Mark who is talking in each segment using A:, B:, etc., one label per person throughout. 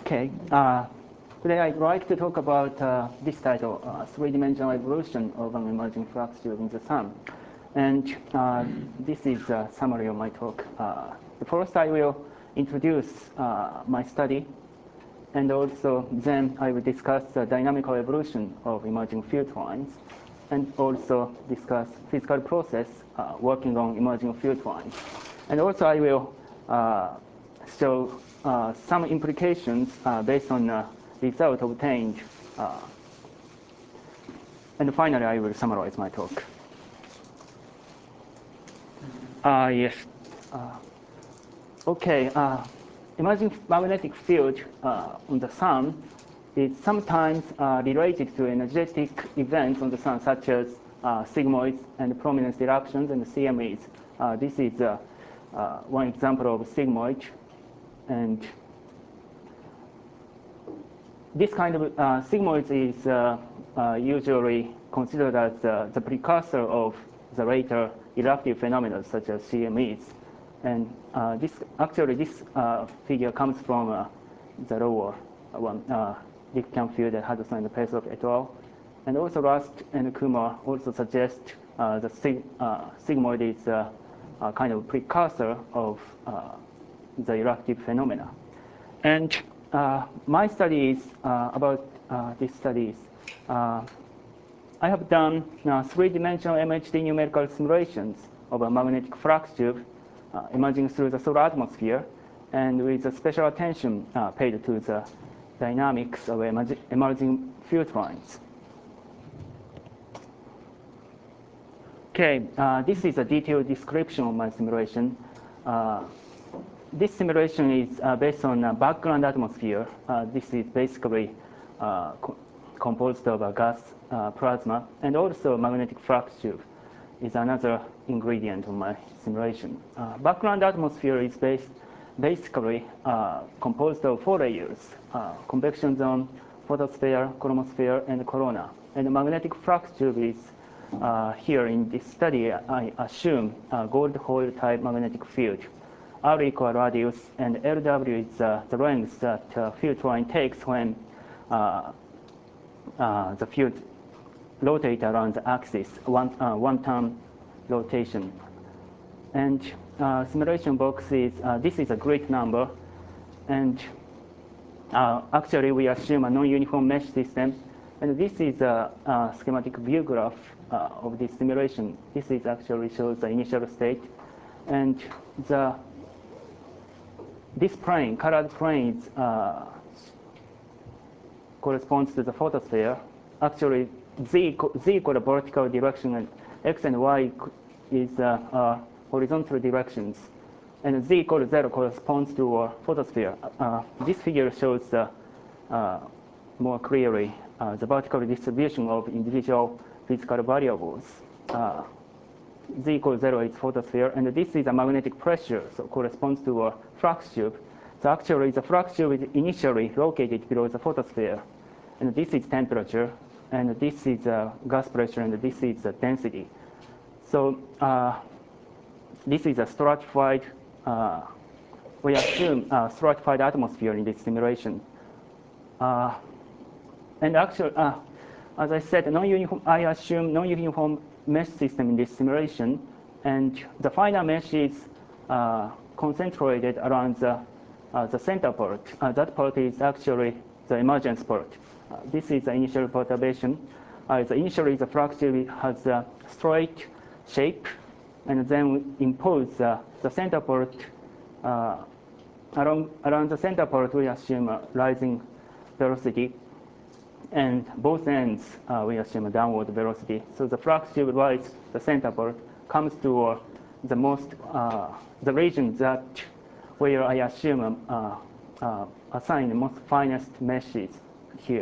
A: Okay. Today I'd like to talk about this title, Three-Dimensional Evolution of an Emerging Flux Tube in the Sun. And this is a summary of my talk. First, I will introduce my study, and also then I will discuss the dynamical evolution of emerging field lines, and also discuss physical process working on emerging field lines. And also I will show some implications based on the result obtained. And finally, I will summarize my talk. Yes. Okay. Emerging magnetic field on the Sun is sometimes related to energetic events on the Sun, such as sigmoids and prominence eruptions and CMEs. This is one example of sigmoid. And this kind of sigmoids is usually considered as the precursor of the later eruptive phenomena such as CMEs. And this figure comes from the lower one, Dick Canfield and Hudson and Pesov et al. And also Rust and Kumar also suggest the sigmoid is a kind of precursor of the eruptive phenomena. And my study is about these studies. I have done three-dimensional MHD numerical simulations of a magnetic flux tube emerging through the solar atmosphere, and with a special attention paid to the dynamics of emerging field lines. Okay, this is a detailed description of my simulation. This simulation is based on a background atmosphere. This is basically composed of a gas plasma, and also magnetic flux tube is another ingredient of my simulation. Background atmosphere is basically composed of 4 layers: convection zone, photosphere, chromosphere, and corona. And the magnetic flux tube is here in this study. I assume gold foil type magnetic field. R equal radius, and LW is the length that field line takes when the field rotates around the axis, one-time rotation. And simulation box is, this is a great number. And actually, we assume a non-uniform mesh system. And this is a schematic view graph of this simulation. This is actually shows the initial state. And this plane, colored planes, corresponds to the photosphere. Actually, z equal the vertical direction, and x and y is horizontal directions. And z equal to 0 corresponds to a photosphere. This figure shows more clearly the vertical distribution of individual physical variables. Z equals 0 is photosphere, and this is a magnetic pressure, so corresponds to a flux tube. So actually, the flux tube is initially located below the photosphere, and this is temperature, and this is gas pressure, and this is the density. So this is a stratified, we assume stratified atmosphere in this simulation. And actually, as I said, I assume non-uniform mesh system in this simulation, and the final mesh is concentrated around the center part. That part is actually the emergence part. This is the initial perturbation. Initially, the flux tube has a straight shape, and then we impose the center part. Around the center part, we assume a rising velocity. And both ends, we assume a downward velocity. So the flux tube rises the center part, comes to the region that where I assume assign the most finest meshes here.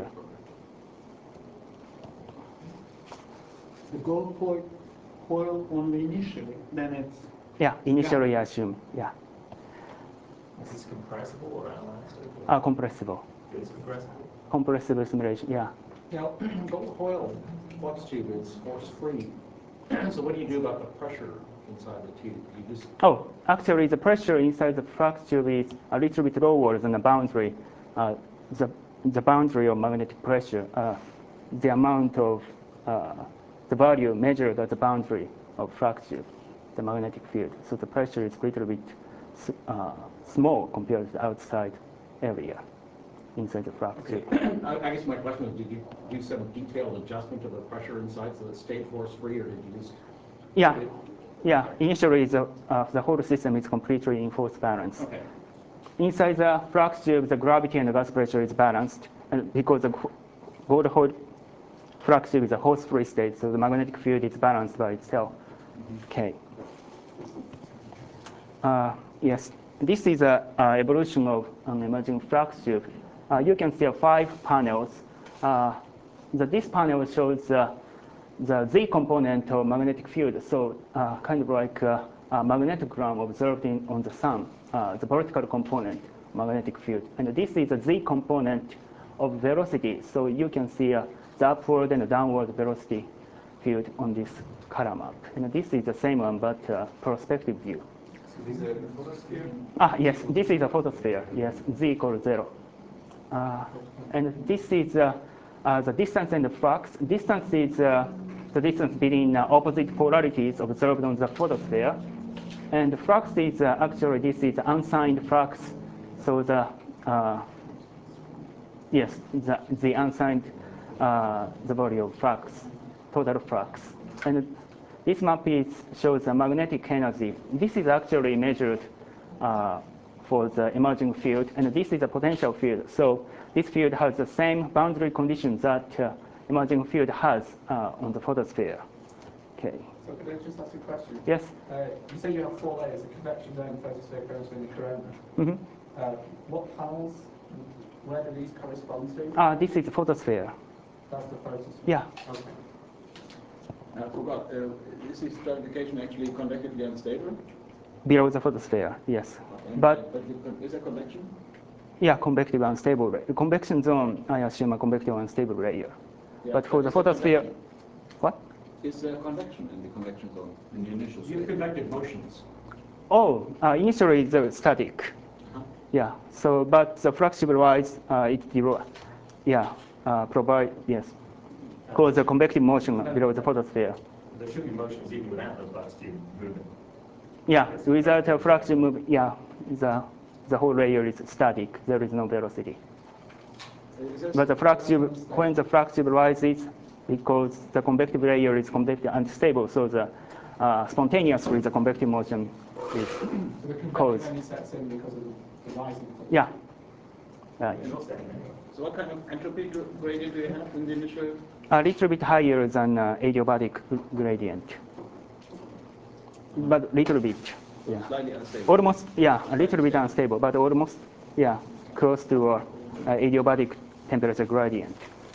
B: The gold coil only initially, then it's...
A: Yeah, initially I assume, yeah.
C: Is this compressible or elastic?
A: Compressible.
C: It's compressible?
A: Compressible simulation, yeah.
D: Now, gold coil flux tube is force-free. So what do you do about the pressure inside the tube? You just...
A: Actually, the pressure inside the flux tube is a little bit lower than the boundary the boundary of magnetic pressure, the amount of the value measured at the boundary of flux tube, the magnetic field. So the pressure is a little bit small compared to the outside area inside the flux tube.
D: I guess my question is, did you do some detailed adjustment of the pressure inside so that it stayed force-free, or did you just...
A: Yeah. Initially, the whole system is completely in force balance.
D: Okay.
A: Inside the flux tube, the gravity and the gas pressure is balanced, and because the whole flux tube is a force-free state, so the magnetic field is balanced by itself. Okay. Yes, this is an evolution of an emerging flux tube. You can see 5 panels. This panel shows the Z component of magnetic field, so kind of like a magnetogram observed on the sun, the vertical component magnetic field. And this is the Z component of velocity, so you can see the upward and the downward velocity field on this color map. And this is the same one, but perspective view.
C: So these are the photosphere?
A: Yes, this is a photosphere. Yes, Z equals 0. And this is the distance and the flux. Distance is the distance between opposite polarities observed on the photosphere. And the flux is actually, this is unsigned flux. So the unsigned the value of flux, total flux. And this map shows the magnetic energy. This is actually measured for the emerging field, and this is a potential field. So this field has the same boundary conditions that emerging field has on the photosphere. Okay.
E: So could I just ask a question?
A: Yes.
E: You say you have 4 layers: the convection zone, photosphere, chromosphere, and the corona.
A: Mm-hmm.
E: What panels? Where do these correspond to?
A: This is the photosphere.
E: That's the photosphere.
A: Yeah.
E: Okay.
D: I forgot, is this stratification actually convectively unstable?
A: Below the photosphere, yes.
D: Okay.
A: But
D: is there convection?
A: Yeah, convective unstable layer. The convection zone, I assume a convective unstable layer.
D: Yeah,
A: but for the photosphere, what?
D: Is there convection in the convection zone in the initial state? You convective motions.
A: Initially it's static. Yeah. So, but the flexible wise, provide cause the convective motion below the photosphere.
C: There should be motions even without the flux tube moving.
A: Yeah, without a flexible movement, the whole layer is static. There is no velocity. But the flux tube, when the flux tube rises, because the convective layer is convective unstable, so the spontaneously the convective motion is caused.
E: So the convection only sets in because of the rising.
A: Yeah.
D: So what kind of entropy gradient do you have in the initial?
A: A little bit higher than adiabatic gradient, but little bit.
D: So slightly unstable.
A: Almost, a little bit unstable, but almost, close to adiabatic temperature gradient.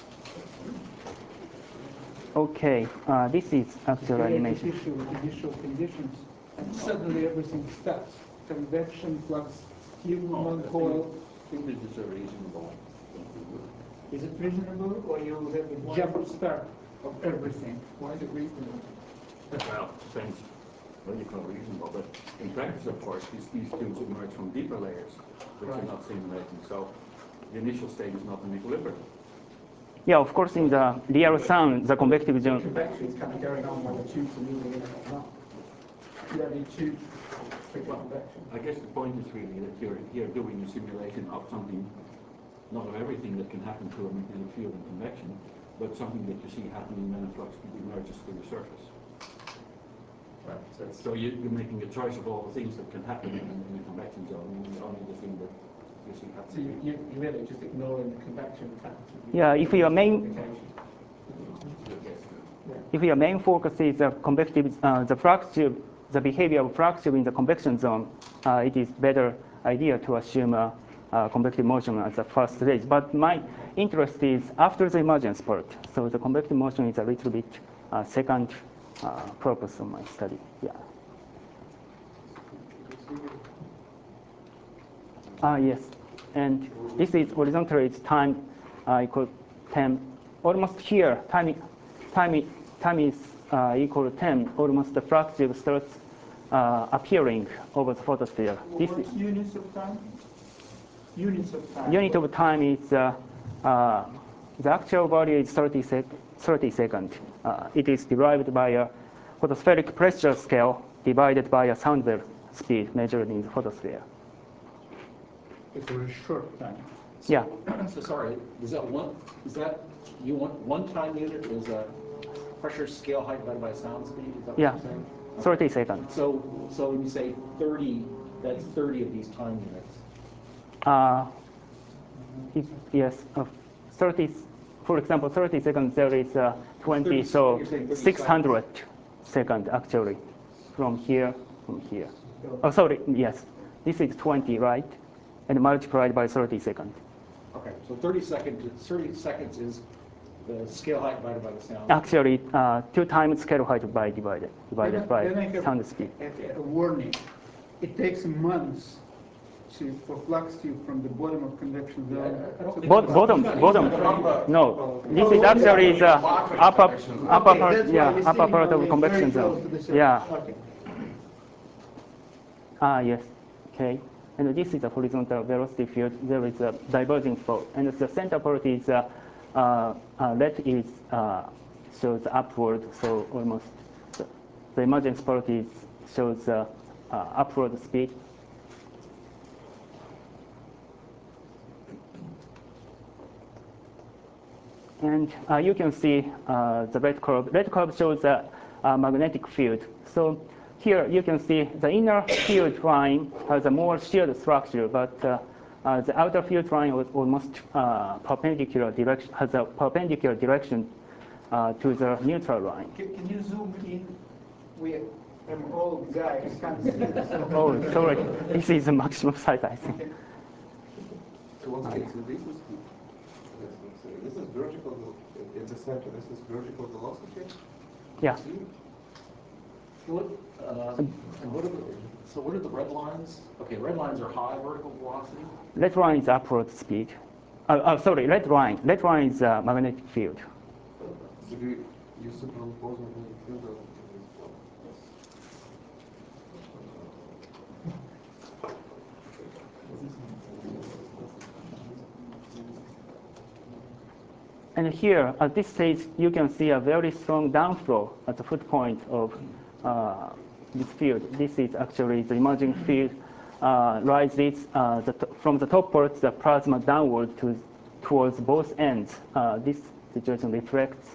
A: Okay, this is actual animation.
B: Initial conditions. Suddenly everything stops. Convection, flux, tube, non-coil.
D: I think this is a reasonable.
B: Is it reasonable, or you have a jump start of everything?
E: Why is it reasonable?
F: Well, depends what you call reasonable, but in practice, of course, these tubes emerge from deeper layers, which are not simulating. So the initial state is not in equilibrium.
A: Yeah, of course, in the real sun, the convective zone.
E: Convection is kind of going on while the tubes are moving in and out. You don't need tubes for convection.
F: I guess the point is really that you're here doing a simulation of something, not of everything that can happen to a magnetic field in convection, but something that you see happening when a flux emerges to the surface.
C: Right.
F: So you're making a choice of all the things that can happen in the convection zone, and only the thing that you see
E: So
F: happening.
E: you're really just ignoring the convection factor.
A: Yeah, if your main focus is the convective, the flux tube, the behavior of flux tube in the convection zone, it is better idea to assume convective motion as the first stage. But my interest is after the emergence part. So the convective motion is a little bit second purpose of my study. Yeah. Yes. And this is horizontally, it's time equal 10. Almost here, time is equal to 10. Almost the flux tube starts appearing over the photosphere.
B: What units of time? Units of time.
A: Unit of time is the actual value is 30 seconds. It is derived by a photospheric pressure scale divided by a sound wave speed measured in the photosphere.
B: It's a very short time.
A: Yeah.
D: So sorry, you want one time unit is a pressure scale height divided by sound speed? Is that what
A: Yeah.
D: you're saying?
A: 30 seconds.
D: So when you say 30, that's 30 of these time units.
A: Yes. 30. For example, 30 seconds. There is 20,
D: 30,
A: so
D: you're saying 30
A: 600 seconds actually from here. Oh, sorry. Yes. This is 20, right? And multiplied by 30 seconds.
D: Okay, so 30 seconds is the scale height divided by the sound.
A: Actually, 2 times scale height divided by
B: Then I have
A: sound speed.
B: a warning. It takes months for flux tube from the bottom of convection zone.
A: Bottom. No, this is actually the upper part. Yeah, upper part of convection zone. Yeah.
B: Okay.
A: Yes. Okay. And this is a horizontal velocity field. There is a diverging flow, and the center part is that is shows upward. So almost the emergence part is shows upward speed. And you can see the red curve. Red curve shows a magnetic field. So here you can see the inner field line has a more sheared structure, but the outer field line was almost perpendicular direction, has a perpendicular direction to the neutral line.
B: Can you zoom in? I'm an old guy. I can't see this.
A: Oh, sorry. This is the maximum size, I think.
C: So once again, so this is vertical in the center. This is vertical velocity.
A: Yeah.
D: What are the red lines? Okay, red lines are high vertical velocity.
A: Red line is upward speed. Sorry, red line. Red line is magnetic field.
C: So do you superimpose magnetic field of
A: And here, at this stage, you can see a very strong downflow at the foot point of this field. This is actually the emerging field rises from the top part, the plasma downward towards both ends. This situation reflects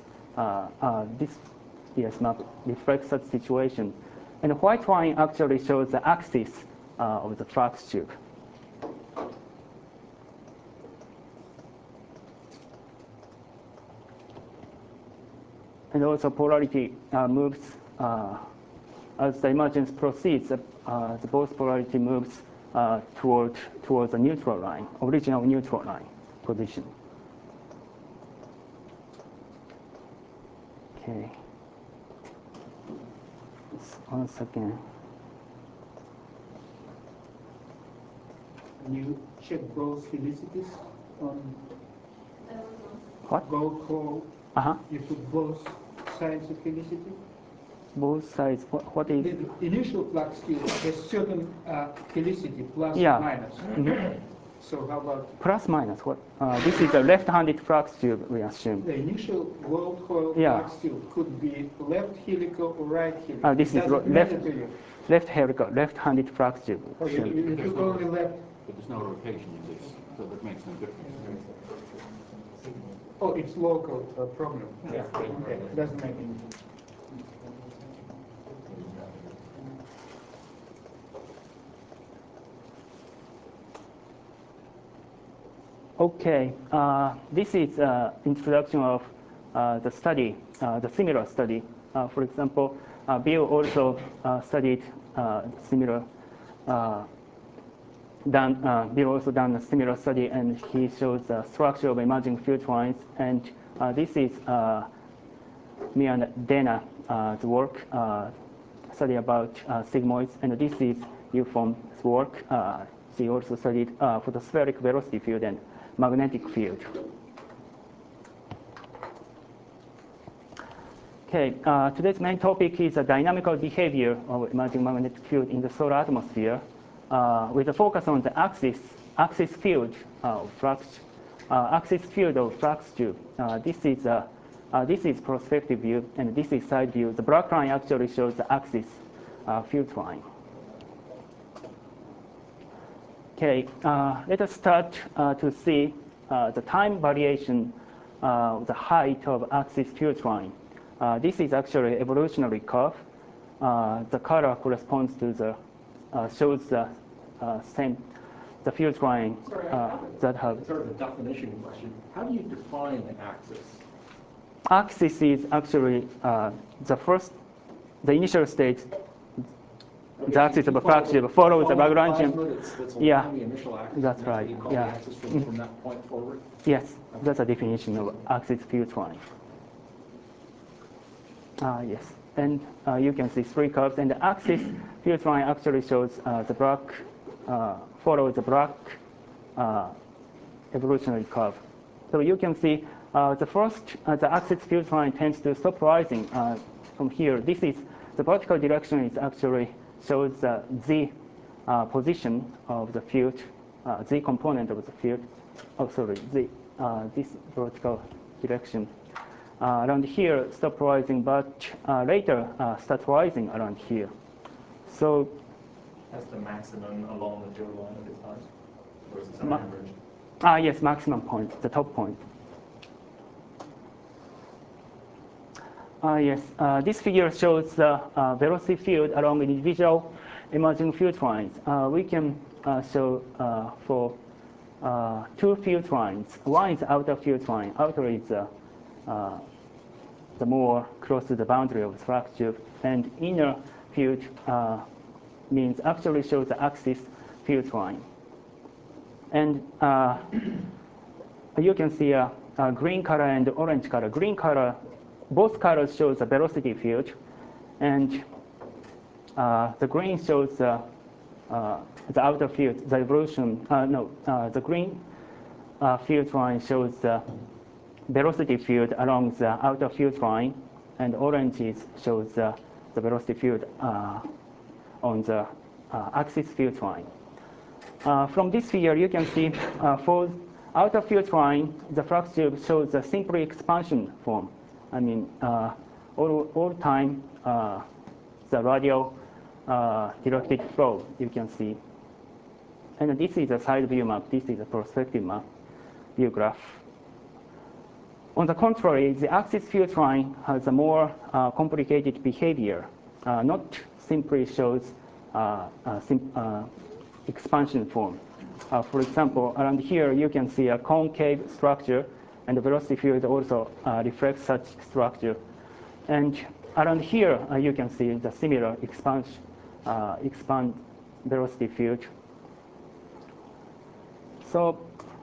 A: this map reflects that situation. And the white line actually shows the axis of the flux tube. And also polarity moves as the emergence proceeds. The both polarity moves towards the neutral line, original neutral line position. Okay. Once again.
B: Can you check both felicities on
A: What?
B: gold coal? You put both sides of felicity?
A: Both sides. What is?
B: The initial flux tube has certain felicity, plus
A: Yeah.
B: minus.
A: Mm-hmm.
B: So how about
A: Plus minus what? This is a left-handed flux tube, we assume.
B: the initial gold coil
A: Yeah.
B: flux tube could be left helical or right helical?
A: This is
B: Doesn't
A: left.
B: matter to you.
A: Left helical, left-handed flux tube.
B: Oh, you took only left.
F: But there's no rotation in this, so that makes no difference.
B: Oh, it's local problem. Yeah. Okay. Doesn't make any difference.
A: Okay, this is introduction of the study, the similar study. For example, Bill also studied similar. Bill also done a similar study, and he shows the structure of emerging field lines. And this is me and Dana's work, study about sigmoids, and this is Yufeng's work. She also studied photospheric velocity field and magnetic field. Okay, today's main topic is the dynamical behavior of emerging magnetic field in the solar atmosphere, with a focus on the axis axis field of flux tube. This is perspective view, and this is side view. The black line actually shows the axis field line. Okay, let us start to see the time variation, the height of axis field line. This is actually evolutionary curve. The color corresponds to the shows the field line that have.
D: Sort of a definition question. How do you define an axis?
A: Axis is actually the initial state. The axis of a flux tube follows the Lagrangian. Yeah,
D: The initial axis,
A: that's right.
D: You call
A: Yeah.
D: the axis from that point forward.
A: Yes, that's a definition of axis field line. Yes, and you can see three curves, and the axis field line actually shows the black, follows the black evolutionary curve. So you can see the axis field line tends to stop rising from here. This is the vertical direction is actually shows the z position of the field, z component of the field. Oh, sorry, this vertical direction. Around here, stop rising, but later start rising around here. So
G: That's the maximum along the zero line of its height versus an average.
A: yes, maximum point, the top point. Yes, this figure shows the velocity field along individual emerging field lines. We can show for two field lines. One is outer field line. Outer is the more close to the boundary of the flux tube, and inner field means actually shows the axis field line. And you can see a green color and orange color. Green color, both colors shows the velocity field, and the green shows the outer field, the evolution. The green field line shows the velocity field along the outer field line, and orange shows the velocity field on the axis field line. From this figure, you can see for outer field line, the flux tube shows a simple expansion form. I mean, all time, the radial directed flow, you can see. And this is a side view map. This is a perspective map, view graph. On the contrary, the axis field line has a more complicated behavior, not simply shows expansion form. For example, around here, you can see a concave structure, and the velocity field also reflects such structure. And around here, you can see the similar expand velocity field. So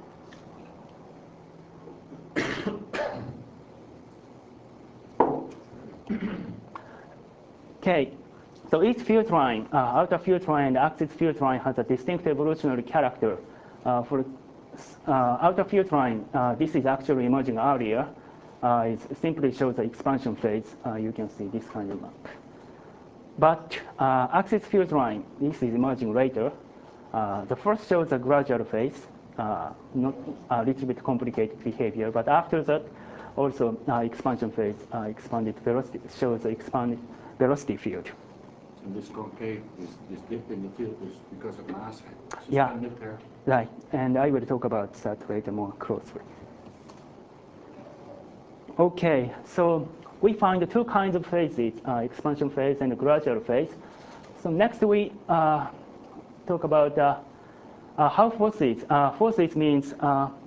A: okay, so each field line, outer field line and axis field line, has a distinct evolutionary character. For outer field line, this is actually emerging earlier. It simply shows the expansion phase. You can see this kind of map. But axis field line, this is emerging later. The first shows a gradual phase, not a little bit complicated behavior. But after that, also expansion phase, expanded velocity shows the expanded velocity field.
F: And this concave, this dip in the field is because of mass
A: Yeah.
F: suspended there.
A: Right, and I will talk about that later more closely. Okay, so we find two kinds of phases, expansion phase and gradual phase. So next we talk about how forces. Forces means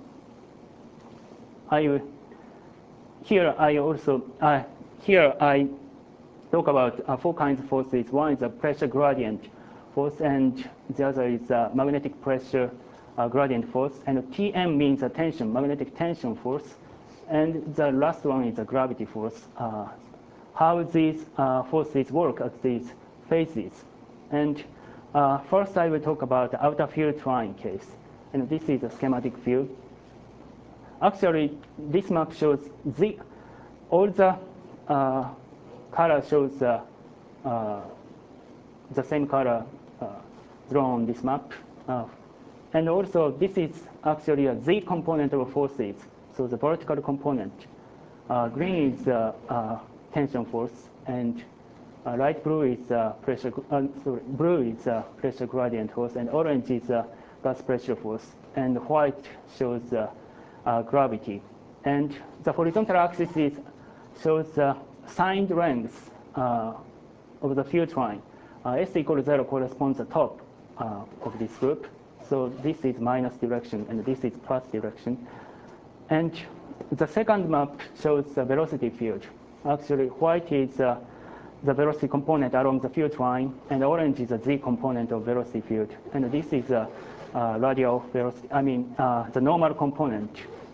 A: here I talk about four kinds of forces. One is a pressure gradient force, and the other is a magnetic pressure gradient force. And Tm means a tension, magnetic tension force. And the last one is a gravity force. How these forces work at these phases. And first I will talk about the outer field line case. And this is a schematic view. Actually, this map shows all the color shows the same color drawn on this map. And also, this is actually a Z component of forces, so the vertical component. Green is tension force, and light blue is blue is pressure gradient force, and orange is gas pressure force, and white shows gravity. And the horizontal axis shows signed length of the field line. S equals 0 corresponds to the top of this group. So this is minus direction, and this is plus direction. And the second map shows the velocity field. Actually, white is the velocity component along the field line, and orange is the Z component of velocity field. And this is radial velocity, the normal component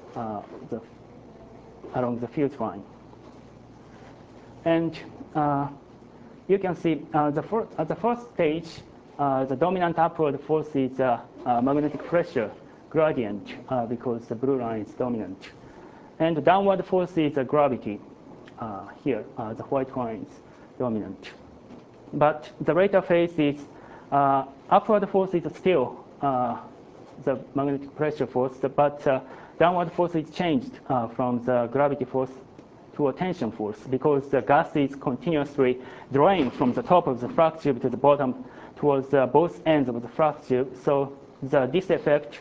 A: along the field line. And you can see at the first stage, the dominant upward force is magnetic pressure gradient because the blue line is dominant. And the downward force is gravity. Here, the white line is dominant. But the later phase is upward force is still the magnetic pressure force, but downward force is changed from the gravity force to a tension force because the gas is continuously drawing from the top of the flux tube to the bottom towards both ends of the flux tube. So this effect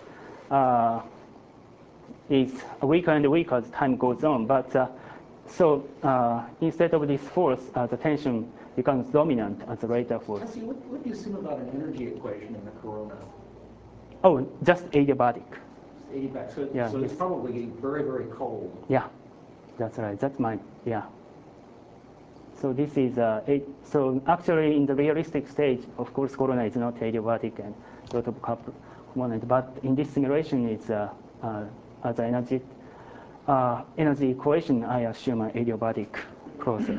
A: is weaker and weaker as time goes on. But instead of this force, the tension becomes dominant as the later force.
D: Cassie, what do you assume about an energy equation in the corona?
A: Oh, just adiabatic.
D: Just adiabatic. So,
A: Yeah,
D: so it's probably getting very, very cold.
A: Yeah, that's right. That's mine. Yeah. So this is so actually in the realistic stage, of course, corona is not adiabatic and lot of component, but in this simulation, it's as an energy equation, I assume an adiabatic process.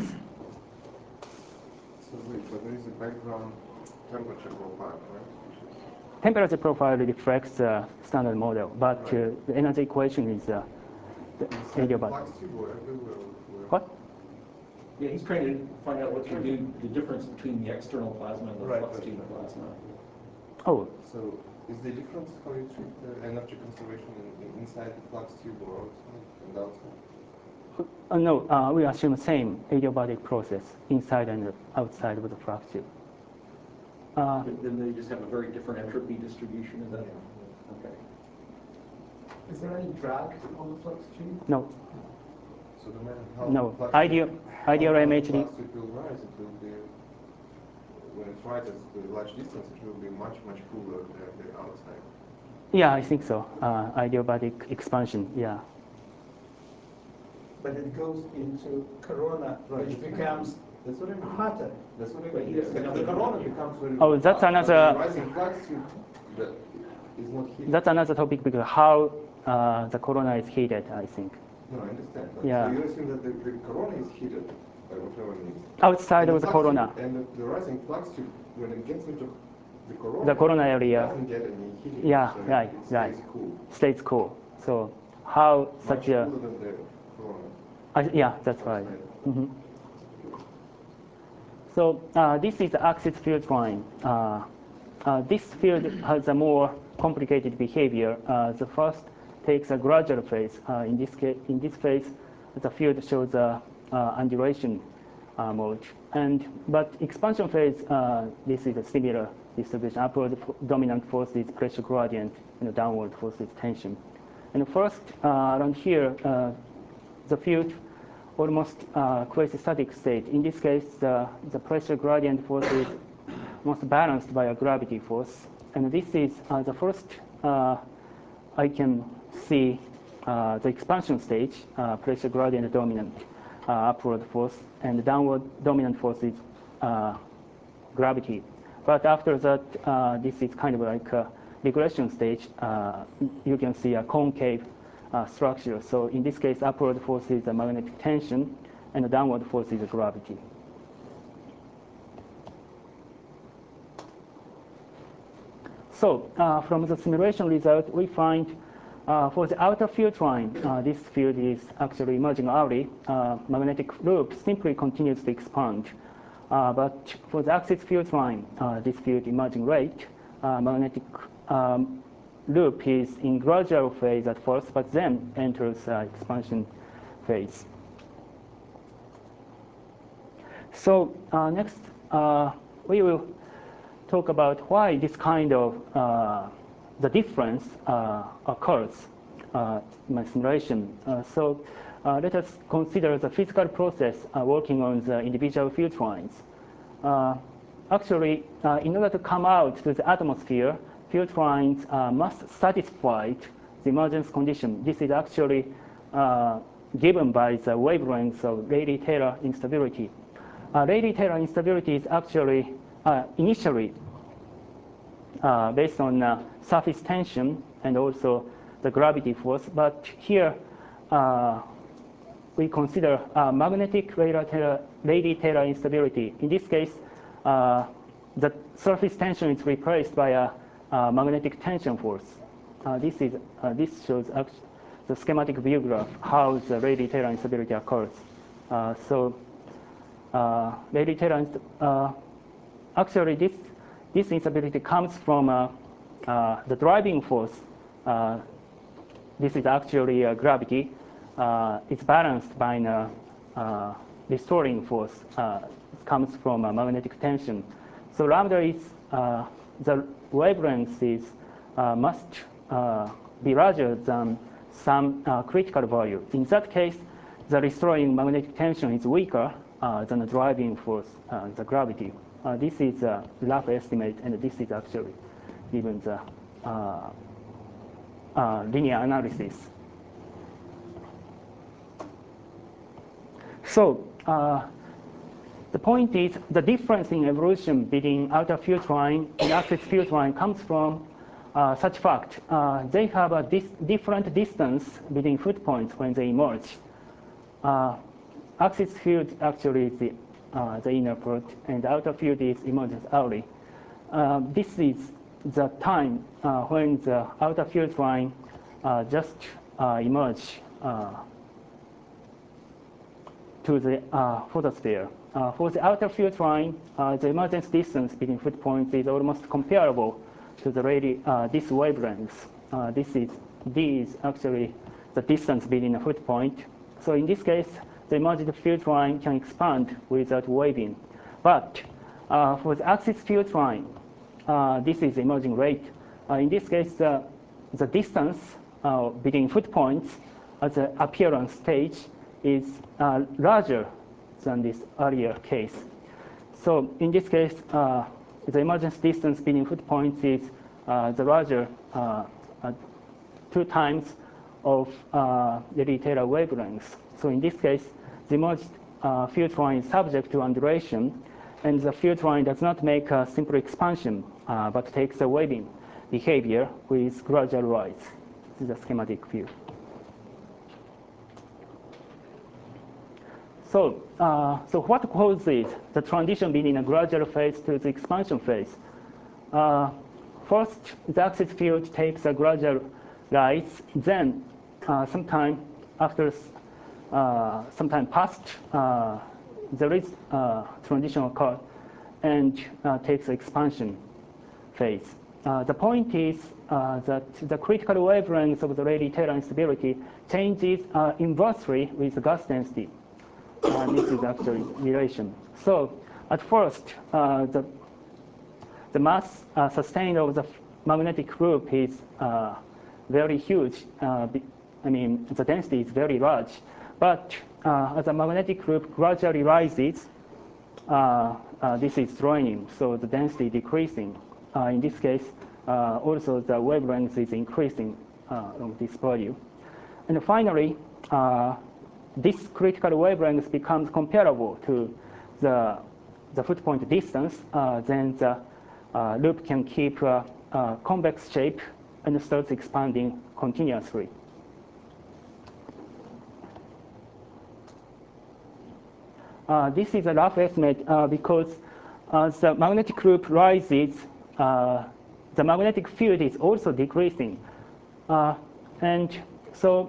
C: So there is a background temperature profile, right?
A: Temperature profile reflects the standard model, but
C: Right.
A: the energy equation is the adiabatic.
C: Flux tube or everywhere?
A: What?
D: Yeah, he's trying to find out what the difference between the external plasma and the
C: Right,
D: flux
C: right.
D: tube plasma.
A: Oh,
C: So is the difference how you treat the energy conservation inside the flux tube or outside and outside?
A: no, we assume the same adiabatic process inside and outside of the flux tube.
D: Then they just have a very different entropy distribution, is that? Okay.
E: Is there any drag on the flux tube?
A: No,
C: So no matter how
A: no.
C: the flux
A: Ideal
C: the
A: MHD.
C: flux tube will rise, it will be, when it rises to a large distance, it will be much, much cooler than the outside.
A: Yeah, I think so. Adiabatic expansion. Yeah.
B: But it goes into corona, which becomes
C: That's what I mean.
B: hotter.
C: That's what I
D: But
C: mean.
D: yes,
C: The
D: the
C: corona becomes very
A: Oh, that's
C: hot, but
A: another-
C: the rising flux tube that is not heated.
A: That's another topic because how the corona is heated, I think.
C: No, I understand. But
A: Yeah.
C: So you assume that the corona is heated by whatever means.
A: Outside
C: And
A: of the
C: flux
A: corona,
C: tube- And the rising flux tube, when it gets into
A: the corona
C: it
A: area
C: doesn't get any heating.
A: Yeah,
C: so
A: right,
C: it stays
A: right.
C: cool.
A: stays cool. So how
C: Much
A: such a
C: cooler than the corona.
A: yeah, that's right. Mhm. So this is the axis field line. This field has a more complicated behavior. The first takes a gradual phase. In this phase, the field shows a undulation mode. But expansion phase, this is a similar distribution. Upward dominant force is pressure gradient, and the downward force is tension. And first, around here, the field almost quasi-static state. In this case, the pressure gradient force is most balanced by a gravity force. And this is the first I can see the expansion stage, pressure gradient dominant upward force, and the downward dominant force is gravity. But after that, this is kind of like a regression stage. You can see a concave structure. So in this case, upward force is a magnetic tension, and the downward force is a gravity. So from the simulation result, we find for the outer field line, this field is actually emerging early. Magnetic loop simply continues to expand. But for the axis field line, this field emerging late, magnetic loop is in gradual phase at first, but then enters expansion phase. So next, we will talk about why this kind of the difference occurs in my simulation. So let us consider the physical process working on the individual field lines. Actually, in order to come out to the atmosphere, field lines must satisfy the emergence condition. This is actually given by the wavelengths of Rayleigh-Taylor instability. Rayleigh-Taylor instability is actually initially based on surface tension and also the gravity force. But here we consider magnetic Rayleigh-Taylor instability. In this case, the surface tension is replaced by a magnetic tension force. This shows the schematic view graph how the Rayleigh-Taylor instability occurs. Rayleigh-Taylor actually this instability comes from the driving force. This is actually gravity. It's balanced by a restoring force. It comes from magnetic tension. So lambda is the wavelength is must be larger than some critical value. In that case, the restoring magnetic tension is weaker than the driving force, the gravity. This is a rough estimate, and this is actually given the linear analysis. So the point is the difference in evolution between outer field line and axis field line comes from such fact. They have a different distance between foot points when they emerge. Axis field actually is the inner part, and the outer field is emergence early. This is the time when the outer field line just emerge to the photosphere. For the outer field line, the emergence distance between foot points is almost comparable to the this wavelength. D is actually the distance between a foot point. So in this case, the emergent field line can expand without waving. But for the axis field line, this is emerging rate. In this case, the distance between foot points at the appearance stage is larger than this earlier case. So in this case, the emergence distance between foot points is the larger 2 times of the Rayleigh-Taylor wavelength. So in this case, the emerged field line is subject to undulation, and the field line does not make a simple expansion, but takes a waving behavior with gradual rise. This is a schematic view. So what causes the transition between a gradual phase to the expansion phase? First, the axis field takes a gradual rise. Then, sometime past, there is transition occur and takes expansion phase. The point is that the critical wavelength of the Rayleigh-Taylor instability changes inversely with the gas density. This is actually relation. So at first, the mass sustained of the magnetic loop is very huge. The density is very large. But as the magnetic loop gradually rises, this is draining, so the density decreasing. In this case, also the wavelength is increasing of this value. And finally, this critical wavelength becomes comparable to the foot point distance. Then the loop can keep a convex shape and starts expanding continuously. This is a rough estimate because as the magnetic loop rises, the magnetic field is also decreasing. And so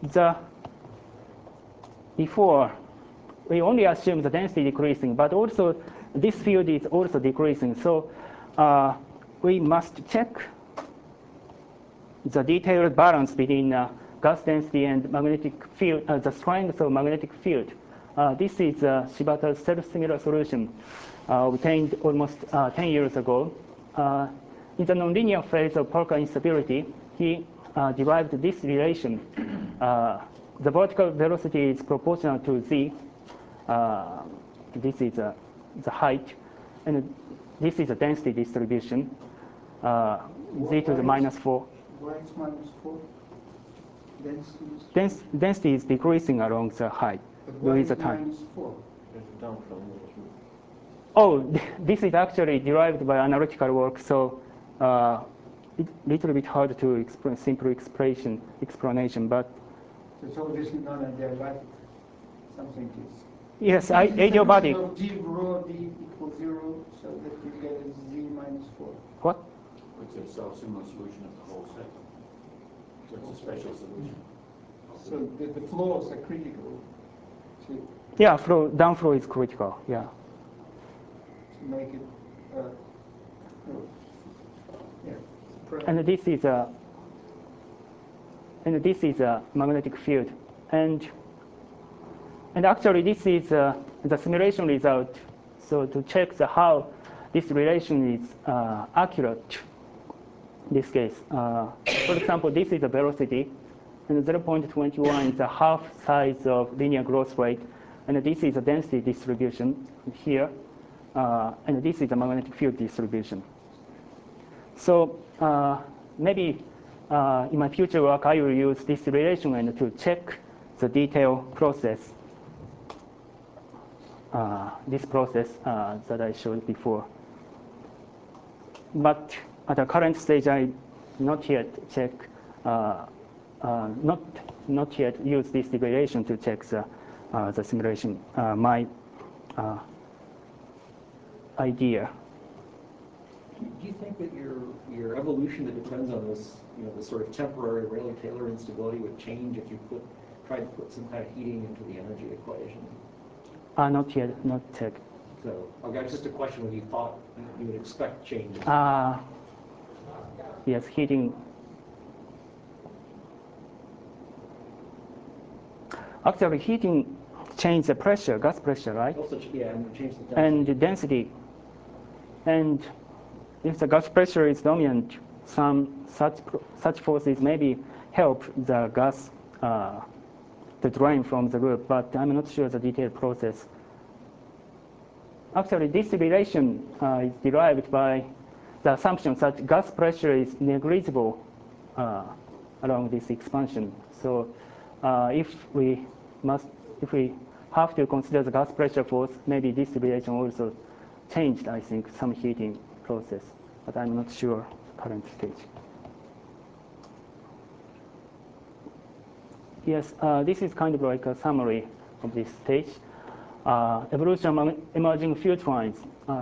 A: before, we only assume the density decreasing, but also this field is also decreasing. So we must check the detailed balance between gas density and magnetic field, the strength of magnetic field. This is Shibata's self-similar solution obtained almost 10 years ago. In the nonlinear phase of Parker instability, he derived this relation. The vertical velocity is proportional to z. This is the height, and this is a density distribution, z to the minus 4.
B: Why it's minus 4?
A: Density is decreasing along the height.
B: But
A: There
B: why
A: is
B: is
A: a
B: it
A: time.
B: minus 4?
D: There's a downflow in the truth.
A: Oh, this is actually derived by analytical work, so it's a little bit hard to explain simple explanation, but
B: So it's obviously not adiabatic. Something is.
A: yes, adiabatic.
B: Of d rho d equals 0, so that you get a z minus 4.
A: What?
F: It's a self-similar solution of the whole set. So it's a special solution.
B: So the flows are critical to
A: Yeah, downflow is critical. Yeah.
B: make it.
A: And this is a magnetic field, and actually this is the simulation result. So to check how this relation is accurate. In this case, for example, this is the velocity, and 0.21 is the half size of linear growth rate, and this is a density distribution here, and this is the magnetic field distribution. So maybe in my future work, I will use this relation and to check the detail process, this process that I showed before. But at the current stage, I not yet check, not yet use this relation to check the simulation. My idea.
D: Do you think that your evolution that depends on this, this sort of temporary Rayleigh-Taylor instability would change if you tried to put some kind of heating into the energy equation?
A: Not yet, not check.
D: So, okay, it's just a question when you thought you would expect changes.
A: Yes, heating. Actually, heating changes the pressure, gas pressure, right?
D: Also, yeah, and change the density.
A: And the density. And if the gas pressure is dominant, some such forces maybe help the gas to drain from the loop, but I'm not sure the detailed process. Actually, this relation is derived by the assumption that gas pressure is negligible along this expansion. So if we have to consider the gas pressure force, maybe this relation also changed, I think, some heating process, but I'm not sure current stage. Yes, this is kind of like a summary of this stage. Evolution of emerging field lines.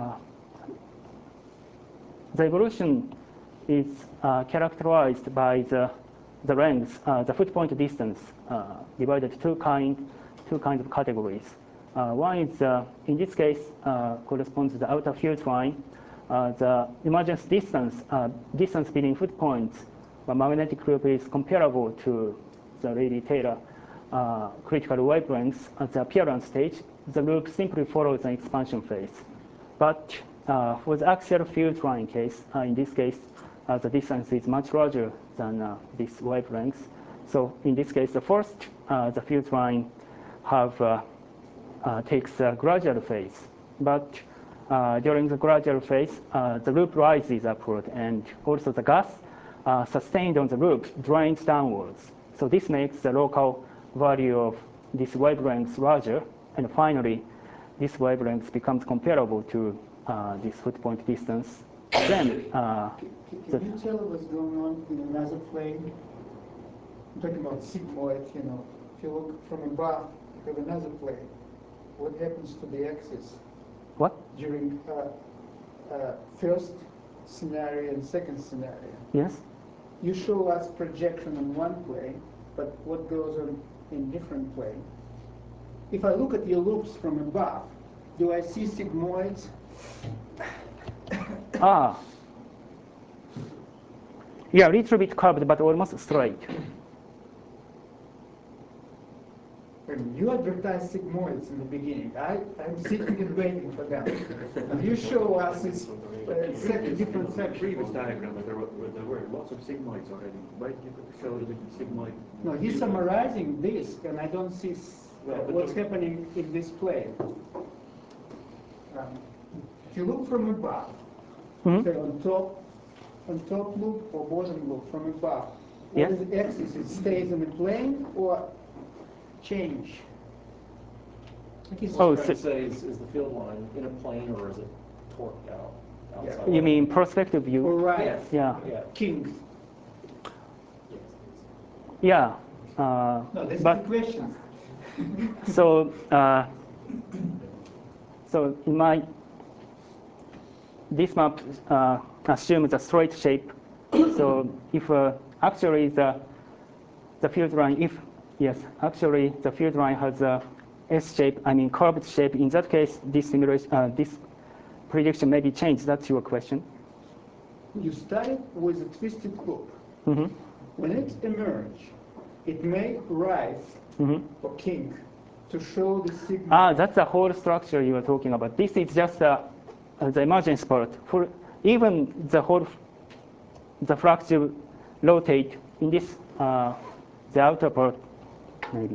A: The evolution is characterized by the length, the foot point distance, divided two kinds of categories. One is, in this case, corresponds to the outer field line. The emergence distance, distance between foot points, the magnetic loop is comparable to the Rayleigh-Taylor critical wavelengths at the appearance stage. The loop simply follows an expansion phase. But for the axial field line case, in this case, the distance is much larger than this wavelength. So in this case, the field line takes a gradual phase. But during the gradual phase, the loop rises upward, and also the gas sustained on the loop drains downwards. So this makes the local value of this wavelength larger, and finally, this wavelength becomes comparable to this foot point distance. Then,
B: can you tell what's going on in another plane? I'm talking about sigmoid, If you look from above, you have another plane. What happens to the axis?
A: What?
B: During first scenario and second scenario.
A: Yes?
B: You show us projection on one plane, but what goes on in different plane? If I look at your loops from above, do I see sigmoids?
A: Yeah, a little bit curved, but almost straight.
B: And you advertise sigmoids in the beginning. I'm sitting and waiting for them. And you show us this different
F: The previous
B: sections.
F: diagram, there were lots of sigmoids already. Why did you show the sigmoid?
B: No, he's summarizing this, and I don't see what's happening in this plane. If you look from above, say on top loop or bottom loop from above, what is the axis? It stays in the plane or change?
D: I think he's trying to say, is the field line in a plane or is it torqued out outside?
A: You mean perspective view?
B: All right.
D: Yes.
A: Yeah.
B: King.
A: Yeah.
B: No, that's
A: but
B: the question.
A: so so in my this map assumes a straight shape. So if actually the field line, actually the field line has a S shape, I mean curved shape. In that case, this simulation, this prediction may be changed. That's your question.
B: You started with a twisted loop.
A: Mm-hmm.
B: When it emerges, it may rise or kink to show the signal.
A: That's the whole structure you were talking about. This is just the emergence part. For even the flux will rotate in this the outer part maybe.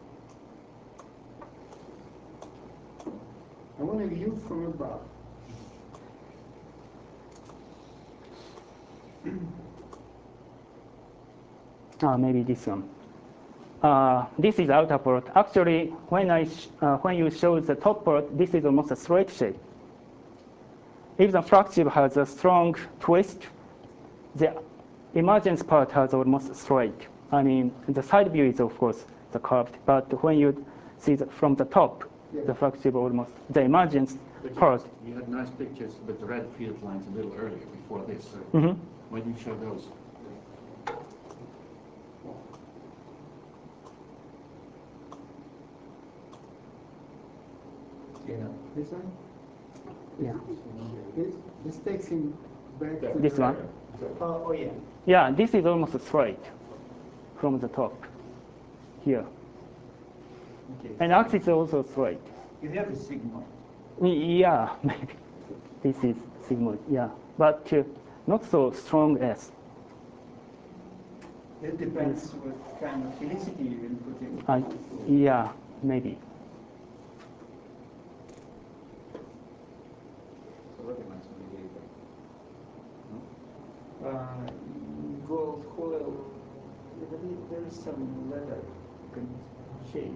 B: I want to view from above.
A: Maybe this one. This is outer part. Actually, when you show the top part, this is almost a straight shape. If the flux tube has a strong twist, the emergence part has almost straight. I mean, the side view is of course the curved, but when you see from the top, the flux tube almost the emergence part.
F: You had nice pictures with the red field lines a little earlier before this. Why do you show those?
B: Yeah. This one?
A: Yeah.
B: This takes him back to
A: This one?
B: Oh, yeah.
A: Yeah, this is almost straight from the top here.
B: Okay.
A: And axis is also straight.
B: You have a sigma.
A: Yeah, maybe. This is sigmoid, yeah. But not so strong S.
B: It depends what kind of helicity you input in.
A: Yeah, maybe.
B: Gold coil, there is some letter you can change.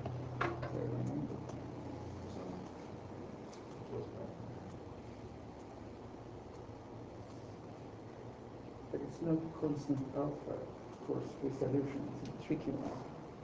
B: But it's not constant alpha, of course, resolution. It's a tricky one.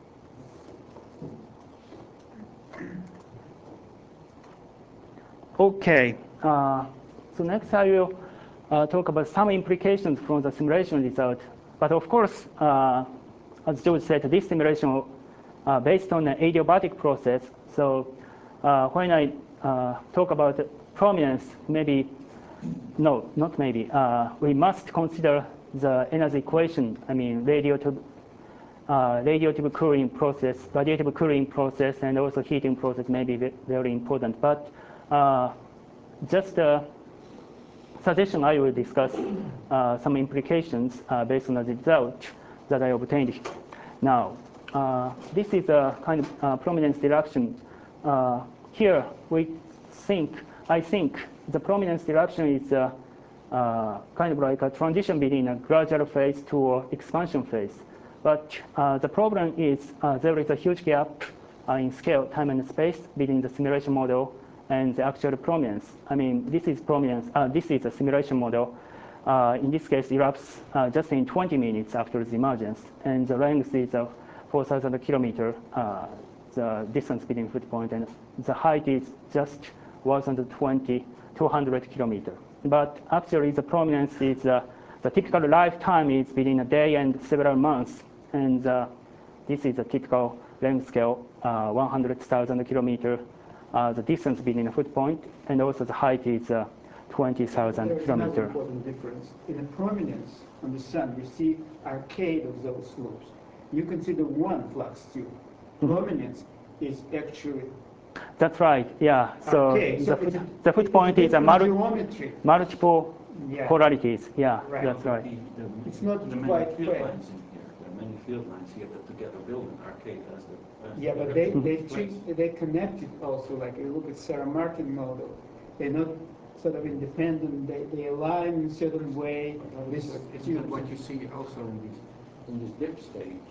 A: Okay, so next I will talk about some implications from the simulation result. But of course, as George said, this simulation based on an adiabatic process. So when I talk about prominence, maybe, no, not maybe, we must consider the energy equation. I mean, radiative cooling process, radiative cooling process, and also heating process may be very important. But just a suggestion, I will discuss some implications based on the result that I obtained now. This is a kind of prominence direction. Here I think the prominence direction is kind of like a transition between a gradual phase to expansion phase. But the problem is there is a huge gap in scale, time, and space between the simulation model and the actual prominence. I mean, this is prominence. This is a simulation model. In this case, erupts just in 20 minutes after the emergence, and the length is 4,000 kilometers. The distance between foot point, and the height is just 200 kilometers. But actually, the prominence is the typical lifetime is between a day and several months, and this is a typical length scale, 100,000 kilometers. The distance between a foot point, and also the height is 20,000
B: There's another
A: kilometers.
B: important difference. In the prominence on the sun, you see arcade of those loops. You consider one flux tube. Prominence is actually
A: That's right, yeah. So
B: arcade.
A: the foot point is a
B: geometry.
A: multiple
B: Yeah.
A: polarities. Yeah,
B: Right.
A: that's right.
B: It's not
F: the many
B: quite
F: field
B: fair.
F: lines in here. There are many field lines here that together build an arcade as the.
B: Yeah, but they connected also. Like you look at Sarah Martin model, they're not sort of independent. They align in a certain way.
F: Isn't that what you see also in this dip stage?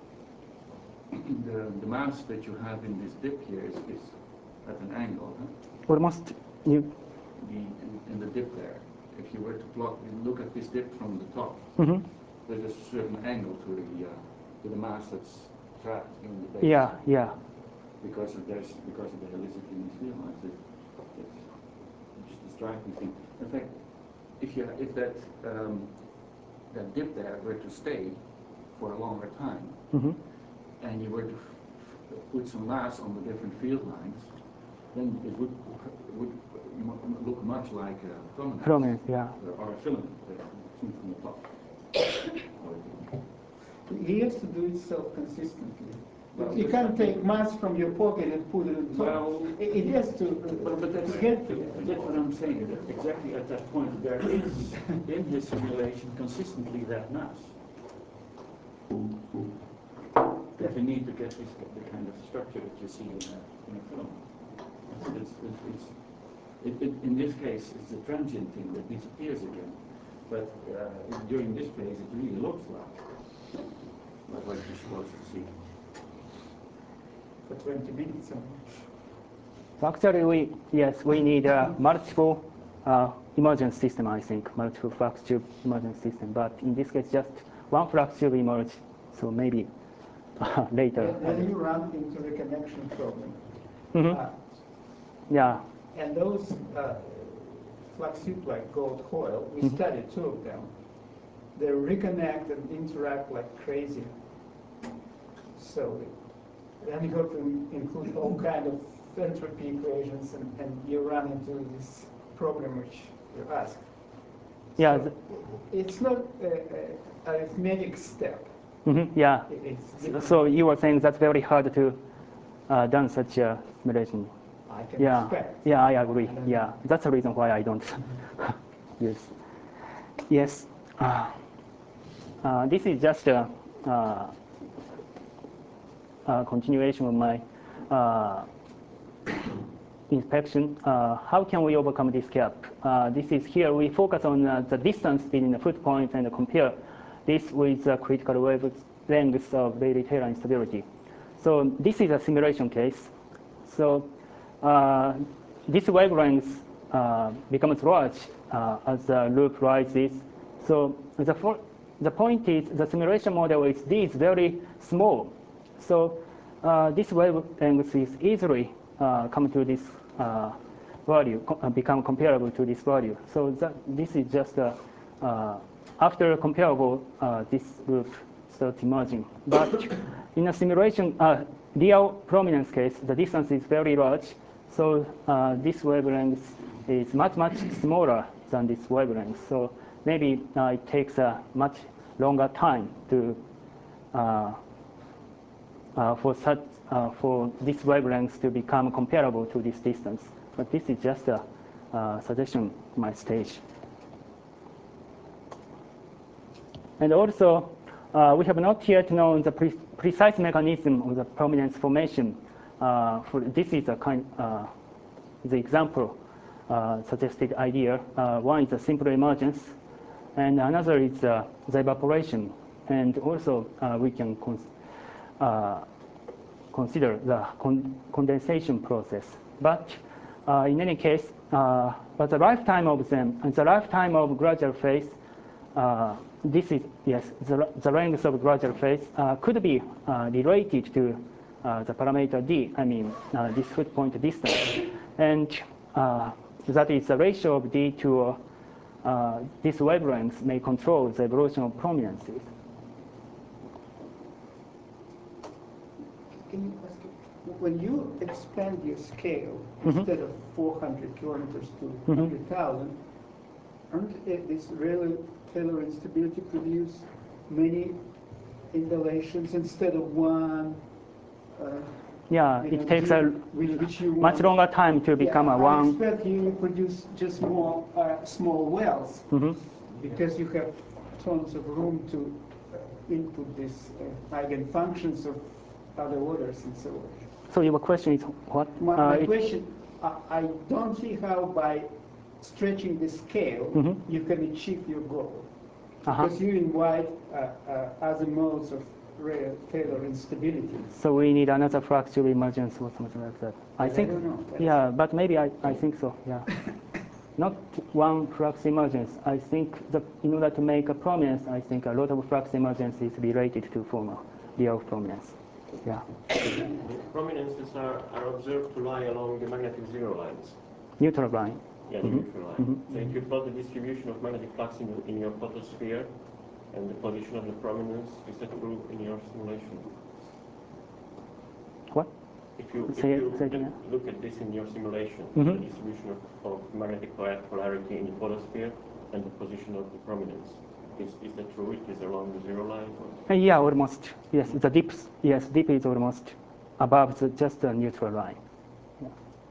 F: The mass that you have in this dip here is at an angle. Huh?
A: Almost you.
F: In the dip there, if you were to look at this dip from the top, there's a certain angle to the mass that's trapped in the base.
A: Yeah, yeah.
F: Because of the helicity in these field lines, it's just a striking thing. In fact, if that dip there were to stay for a longer time, and you were to put some mass on the different field lines, then it would look much like a
A: Prominence, yeah.
F: or a filament seen from the top.
B: He has to do it self-consistently.
F: Well,
B: You can't take mass from your pocket and put it on top.
F: Well,
B: it has to.
F: But that's what I'm saying. That exactly at that point, there is in this simulation consistently that mass. That you need to get the kind of structure that you see in a film. In this case, it's a transient thing that disappears again. But during this phase, it really looks like what you're supposed to see.
B: For 20 minutes.
A: So actually, we need multiple emergence system. I think multiple flux tube emergence system. But in this case, just one flux tube emerge. So maybe later.
B: Then you run into the connection problem.
A: Yeah.
B: And those flux tubes like gold coil, we studied two of them. They reconnect and interact like crazy. So then you have to include all kind of entropy equations, and you run into this problem which you asked.
A: Yeah.
B: So it's not an arithmetic step.
A: Yeah.
B: It's
A: So you were saying that's very hard to done such a simulation.
B: I can expect.
A: Yeah, I agree. Yeah, that's the reason why I don't use. Yes. This is just a continuation of my inspection. How can we overcome this gap? This is here we focus on the distance between the foot point and compare this with the critical wavelengths of Rayleigh-Taylor instability. So this is a simulation case. So this wavelength becomes large as the loop rises. So the point is the simulation model is D is very small. So this wavelength is easily come to this value, become comparable to this value. So this is just after comparable, this loop starts emerging. But in a simulation, real prominence case, the distance is very large. So this wavelength is much, much smaller than this wavelength. So maybe it takes a much longer time to for this wavelength to become comparable to this distance. But this is just a suggestion in my stage. And also, we have not yet known the precise mechanism of the prominence formation. This is a the example suggested idea. One is a simple emergence, and another is the evaporation. And also, we can consider the condensation process. But in any case, but the lifetime of them and the lifetime of gradual phase, this is the length of gradual phase could be related to the parameter D. I mean this foot point distance, and that is the ratio of D to this wavelength may control the evolution of prominences.
B: Can you ask when you expand your scale,
A: Mhm.
B: instead of 400 kilometers to
A: Mhm.
B: 100,000, aren't this really Taylor instability produce many undulations instead of one?
A: Yeah,
B: you
A: it
B: know,
A: takes
B: which you
A: much
B: want.
A: longer time to become a
B: I
A: one.
B: expect you produce just more small wells
A: Mhm.
B: because you have tons of room to input these eigenfunctions of other orders and so on.
A: So your question is what?
B: My
A: It-
B: question, I don't see how by stretching the scale
A: Mhm.
B: you can achieve your goal.
A: Uh-huh.
B: Because you invite other modes of real Taylor instability.
A: So we need another fracture emergence or something like that. I think.
B: don't know.
A: Yeah, but maybe I think so. Yeah. Not one flux emergence. I think that in order to make a prominence, I think a lot of flux emergence is related to form a real prominence. Yeah.
H: The prominences are observed to lie along the magnetic zero lines.
A: Neutral line.
H: Yeah, the
A: Mhm.
H: neutral line.
A: Mhm.
H: So if you plot the distribution of magnetic flux in your photosphere and the position of the prominence, is that true in your simulation?
A: What?
H: If you
A: Say it again.
H: look at this in your simulation,
A: Mhm.
H: the distribution of magnetic polarity in the photosphere and the position of the prominence, is that true? It is along the zero line? Or?
A: Yeah, almost. Yes, the dips. Yes, dip is almost above just the neutral line. Yeah.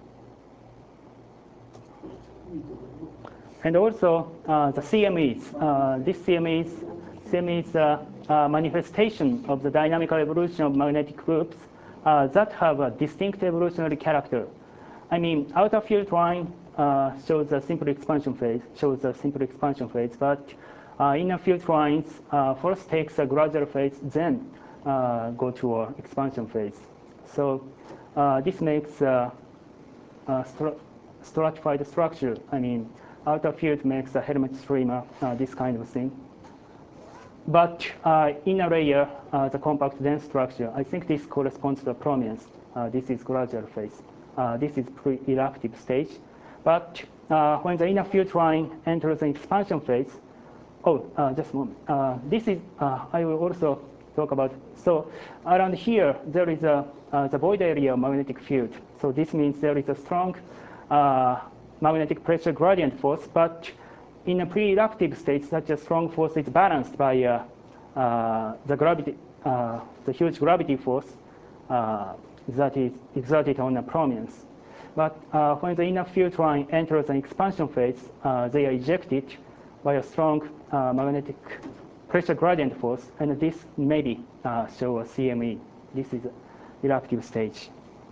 A: And also the CMEs. This CMEs manifestation of the dynamical evolution of magnetic groups that have a distinct evolutionary character. I mean, outer field line shows a simple expansion phase, but inner field lines first takes a gradual phase, then go to an expansion phase. So this makes stratified structure. I mean, outer field makes a Helmut streamer, this kind of thing. But inner layer, the compact dense structure, I think this corresponds to the prominence. This is gradual phase. This is pre-eruptive stage. But when the inner field line enters an expansion phase, just a moment. This is, I will also talk about. So around here, there is the void area of magnetic field. So this means there is a strong magnetic pressure gradient force, but in a pre-eruptive state, such a strong force is balanced by the gravity, the huge gravity force that is exerted on a prominence. But when the inner field line enters an expansion phase, they are ejected by a strong magnetic pressure gradient force, and this maybe show a CME. This is eruptive stage.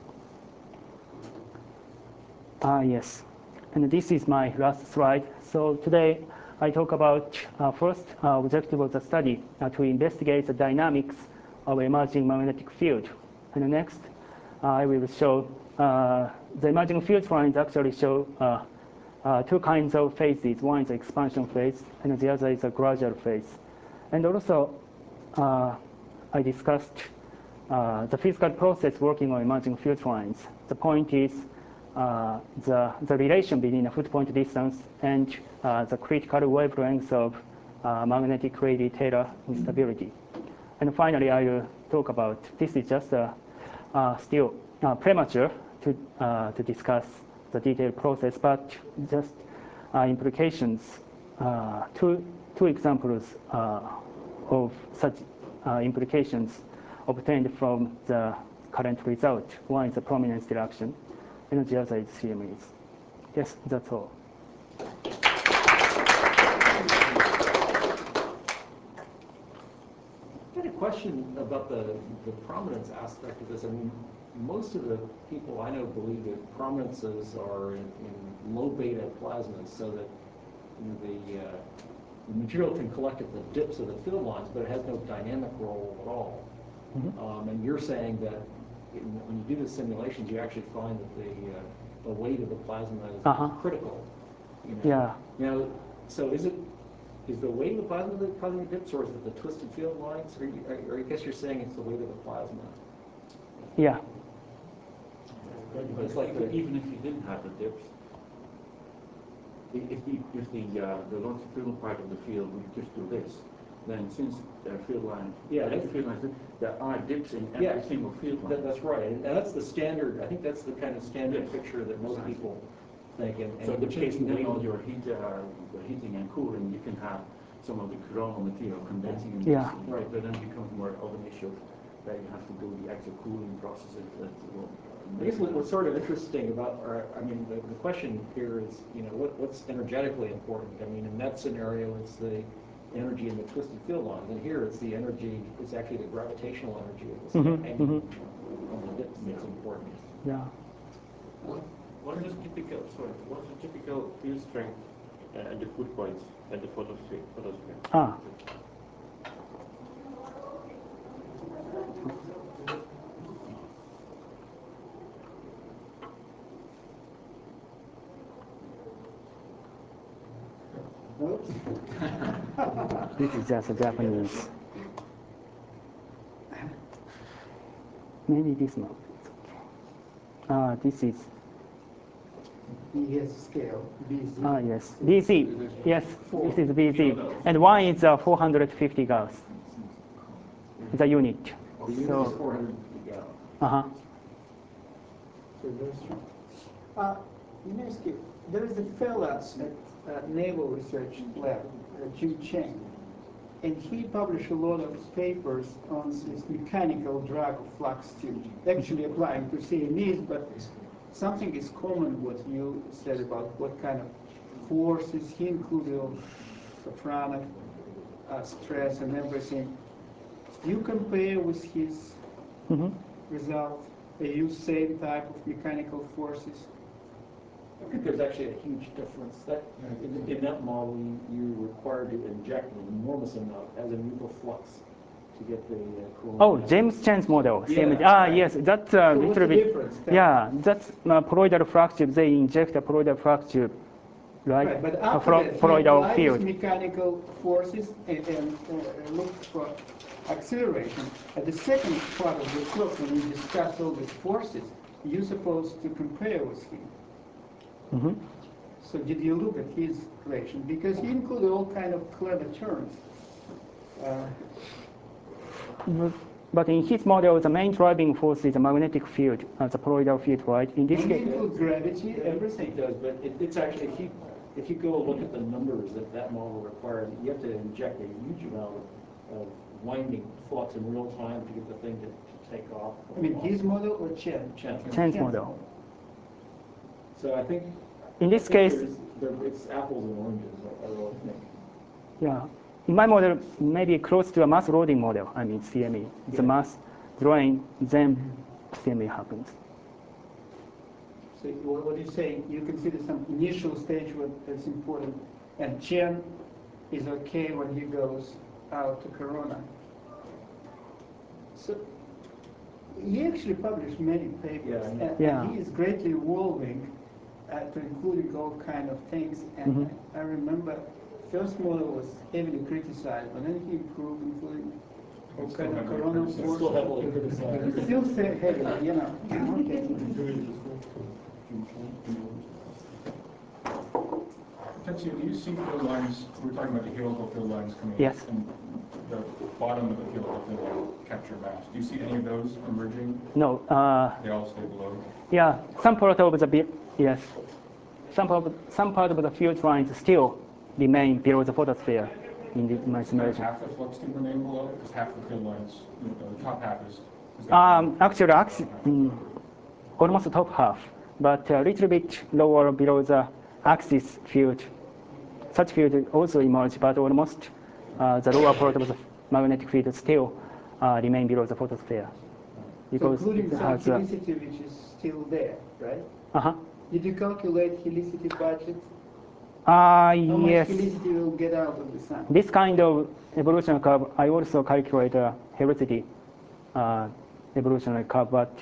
A: Yes. And this is my last slide. So today I talk about first objective of the study to investigate the dynamics of emerging magnetic field. And next I will show the emerging field lines actually show two kinds of phases. One is the expansion phase, and the other is a gradual phase. And also I discussed the physical process working on emerging field lines. The point is the relation between the foot point distance and the critical wavelength of magnetic Rayleigh-Taylor instability. And finally, I will talk about, this is just still premature to discuss the detailed process, but just implications, two examples of such implications obtained from the current result. One is the prominence direction, and the other is CMEs. Yes, that's all.
D: I had a question about the prominence aspect of this. I mean, most of the people I know believe that prominences are in low beta plasmas, so that the material can collect at the dips of the field lines, but it has no dynamic role at all. Mm-hmm. And you're saying that when you do the simulations, you actually find that the weight of the plasma is critical. You know?
A: Yeah.
D: Now, so is the weight of the plasma that causing the dips, or is it the twisted field lines? Or I guess you're saying it's the weight of the plasma.
A: Yeah.
F: But it's like even if you didn't have the dips, if the longitudinal part of the field would just do this, then since there are field lines,
D: Yeah,
F: field lines, there are dips in every
D: Yeah.
F: single field line.
D: That's right, and that's the standard, I think that's the kind of standard picture that most
F: Exactly.
D: people think. And
F: So
D: in which case,
F: depending
D: the
F: then
D: way
F: on your heating and cooling, you can have some of the coronal material condensing in
A: Yeah.
F: this, right? But then it becomes more of an issue that you have to do the actual cooling processes that will.
D: I guess what's sort of interesting about, or I mean, the question here is, what's energetically important? I mean, in that scenario, it's the energy in the twisted field lines, and here it's the energy, it's actually the gravitational energy of the stuff hanging on the dips that's important.
A: Yeah.
H: What's the typical field strength at the foot points at the photosphere?
A: Ah. This is just Japanese. Maybe this one. This is.
B: ES scale, BC.
A: Yes. BC. Yes, this is BC. And one is 450 Gauss. The unit.
D: The unit
A: So,
D: is 450 gallons.
A: uh-huh.
B: So very strong. Yuneski, there is a fellow at Naval Research Lab, Jim Cheng, and he published a lot of papers on this mechanical drag of flux tube, actually applying to CMEs, but something is common what you said about what kind of forces. He included all soprano stress and everything. Do you compare with his results? They use same type of mechanical forces?
D: I think there's actually a huge difference. That in that model, you're required to inject an enormous amount as a neutral flux to get the cooling.
A: Oh, James Chen's model.
D: Yeah, right.
A: Yes, that's a
B: So what's
A: little
B: the
A: bit.
B: difference?
A: Yeah, that's colloidal flux tube. They inject a colloidal flux tube, right?
B: Right, but after that, he
A: colloidal
B: applied
A: field.
B: his mechanical forces and looked for acceleration. At the second part of the talk, when you discuss all these forces, you're supposed to compare with him. So did you look at his equation? Because he included all kind of clever terms.
A: But in his model, the main driving force is the magnetic field, the colloidal field, right? In this
B: And he
A: case,
B: includes gravity, everything.
D: It does, but it's actually, if you go look at the numbers that model requires, you have to inject a huge amount of winding flux in real time to get the thing to take off.
B: I mean, his model or Chen?
A: Chen's model.
D: So I think
A: In this case,
D: it's apples and oranges, I really think.
A: yeah. In my model, maybe close to a mass loading model. I mean, CME. The mass drawing, then CME happens.
B: So what are you saying? You consider some initial stage that's important, and Chen is okay when he goes out to Corona. So he actually published many papers, and he is greatly evolving to including all kind of things. And I remember first model was heavily criticized, but then he improved, including all kind of Corona forces.
D: Still heavily criticized.
B: Still say heavily, Okay.
I: Tetsuya, do you see field lines, we're talking about the helical field lines coming
A: Yes.
I: in, and the bottom of the helical field line capture mass. Do you see any of those emerging?
A: No.
I: They all stay below?
A: Yeah, some part of the yes, some part of the field lines still remain below the photosphere in my simulation.
I: Half the flux tube remain below, because half the field lines, the top half is.
A: Actually, almost the top half, but a little bit lower below the axis field. Such field also emerge, but almost the lower part of the magnetic field still remain below the photosphere.
B: So including some helicity which is still there, right? Did you calculate helicity budget? How
A: yes.
B: much helicity will get out of the sun?
A: This kind of evolutionary curve, I also calculate a helicity evolutionary curve, but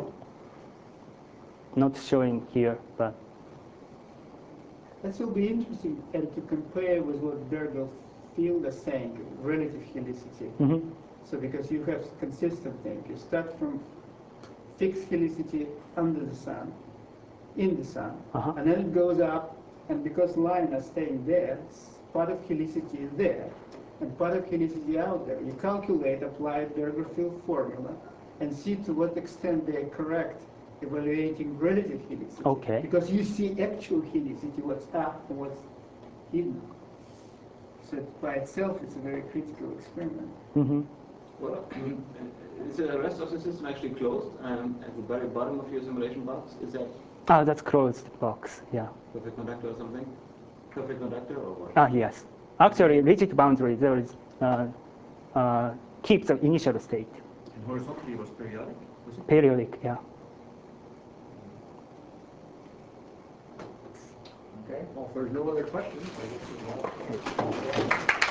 A: not showing here. But
B: that will be interesting, and to compare with what Bergel field is saying, relative helicity. So because you have consistent thing, you start from fixed helicity under the sun, in the sun, and then it goes up, and because lines are staying there, part of helicity is there, and pot of helicity out there. You calculate, apply Berger-Field formula, and see to what extent they are correct evaluating relative helicity.
A: Okay.
B: Because you see actual helicity, what's up and what's hidden. So by itself, it's a very critical experiment.
A: Mm-hmm.
J: Well, is the rest of the system actually closed at the very bottom of your simulation box? Is that
A: That's closed box, yeah.
J: perfect conductor or something? Perfect conductor or what?
A: Yes. Actually, rigid boundary, there is, keeps the initial state.
D: And horizontally was periodic? Was it?
A: Periodic, yeah.
D: Okay, well, if there's no other questions, I guess we'll-